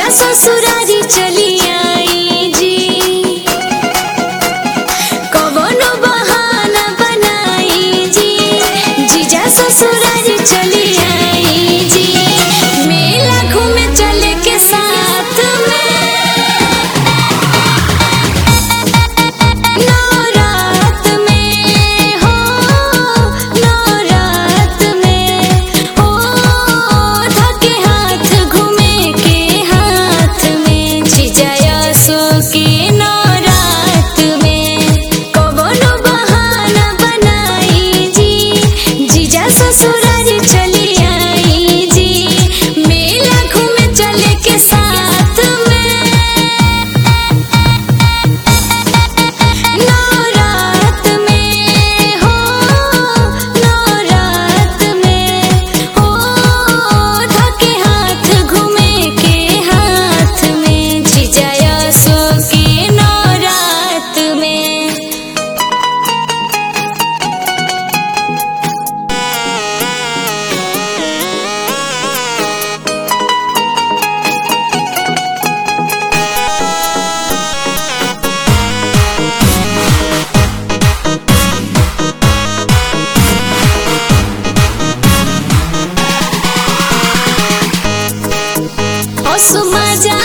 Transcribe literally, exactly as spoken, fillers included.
जीजा ससुरारी चली आई जी, कवनो बहाना बनाई जी, जीजा ससुरारी चली आई जी, मेला घूमे चले के साथ में, नौरात में हो, नौरात में ओ धके हाथ घूमे के हाथ में, जीजा यसो के नौरात में कवनो बहाना बनाई जी, जीजा ससुरारी चली आई जी, मेला घूमे चले के साथ में, नौरात में हो, नौरात में ओ धके हाथ घूमे के हाथ में, जीजा यसो के नौरात में। असो मजा